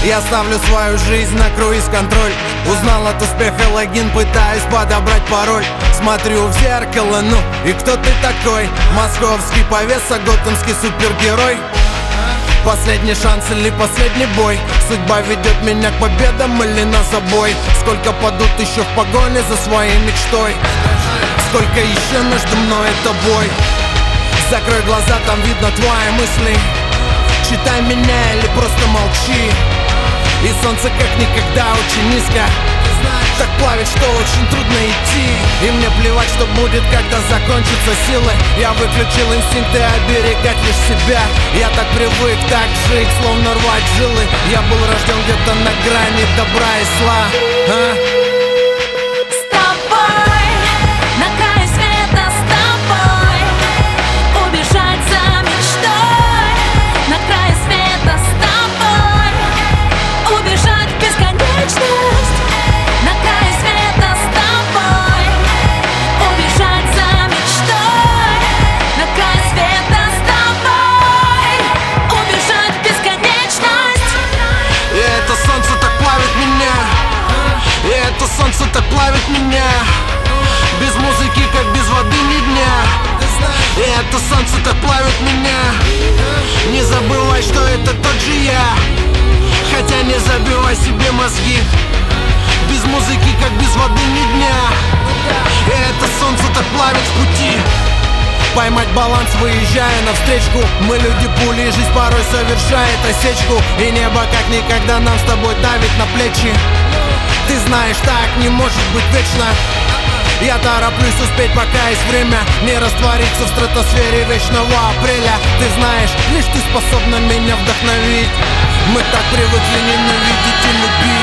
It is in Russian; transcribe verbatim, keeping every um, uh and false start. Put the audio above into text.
Я ставлю свою жизнь на круиз-контроль. Узнал от успеха логин, пытаюсь подобрать пароль. Смотрю в зеркало, ну и кто ты такой? Московский повеса, готэмский супергерой. Последний шанс или последний бой? Судьба ведет меня к победам или на забой? Сколько падут еще в погоне за своей мечтой? Сколько еще между мной и тобой? Закрой глаза, там видно твои мысли. Читай меня или просто молчи. И солнце как никогда очень низко, так плавит, что очень трудно идти. И мне плевать, что будет, когда закончатся силы. Я выключил инстинкты оберегать лишь себя. Я так привык так жить, словно рвать жилы. Я был рожден где-то на грани добра и зла, а? Солнце так плавит меня. Без музыки, как без воды ни дня. И это солнце так плавит меня. Не забывай, что это тот же я. Хотя не забивай себе мозги. Без музыки, как без воды ни дня. И это солнце так плавит в пути. Поймать баланс, выезжая навстречку. Мы люди пули, жизнь порой совершает осечку. И небо как никогда нам с тобой давит на плечи. Ты знаешь, так не может быть вечно. Я тороплюсь успеть, пока есть время. Не раствориться в стратосфере вечного апреля. Ты знаешь, лишь ты способна меня вдохновить. Мы так привыкли ненавидеть и любить.